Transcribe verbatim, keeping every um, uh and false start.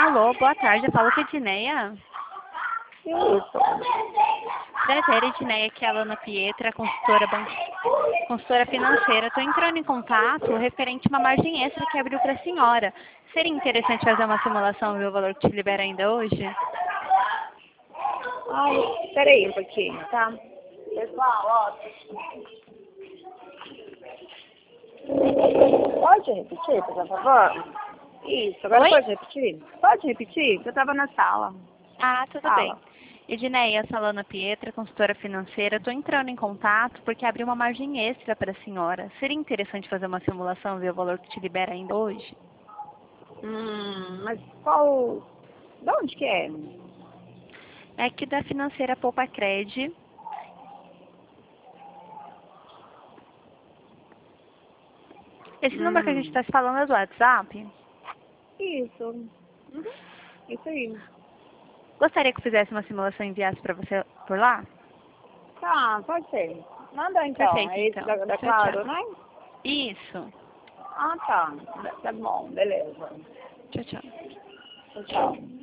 Alô, boa tarde. Eu falo com a Edneia. Isso. Prazer, Edneia, aqui é a Alana Pietra, consultora, ban... consultora financeira. Estou entrando em contato referente a uma margem extra que abriu para a senhora. Seria interessante fazer uma simulação e ver o valor que te libera ainda hoje? Ai, peraí um pouquinho, tá? Pessoal, ó. Pode repetir, por favor? Isso, agora Oi? pode repetir? Pode repetir? Eu tava na sala. Ah, tudo Fala. bem. Edneia, essa é a Alana Pietra, consultora financeira. Estou entrando em contato porque abriu uma margem extra para a senhora. Seria interessante fazer uma simulação e ver o valor que te libera ainda hoje? Hum, mas qual... De onde que é? É aqui da financeira Poupa Cred. Esse número que a gente Hum, está se falando é do WhatsApp? isso. Uhum. Isso aí. Gostaria que eu fizesse uma simulação e enviasse para você por lá? Tá, pode ser. Manda então. Perfeito, É esse então. da, da Tchau, tchau. Claro, né? Isso. Ah, tá. Tá bom, beleza. Tchau, tchau. Tchau.